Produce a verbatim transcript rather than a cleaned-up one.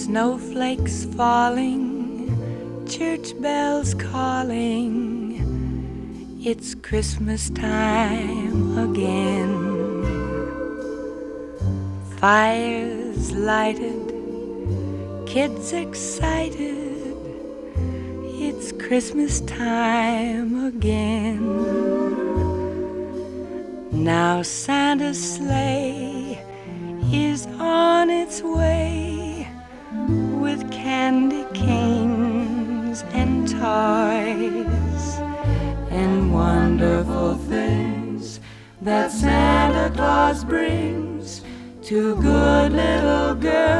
Snowflakes falling, church bells calling, it's Christmas time again. Fires lighted, kids excited, it's Christmas time again. Now Santa's sleigh is on its way with candy canes and toys and wonderful things that Santa Claus brings to good little girls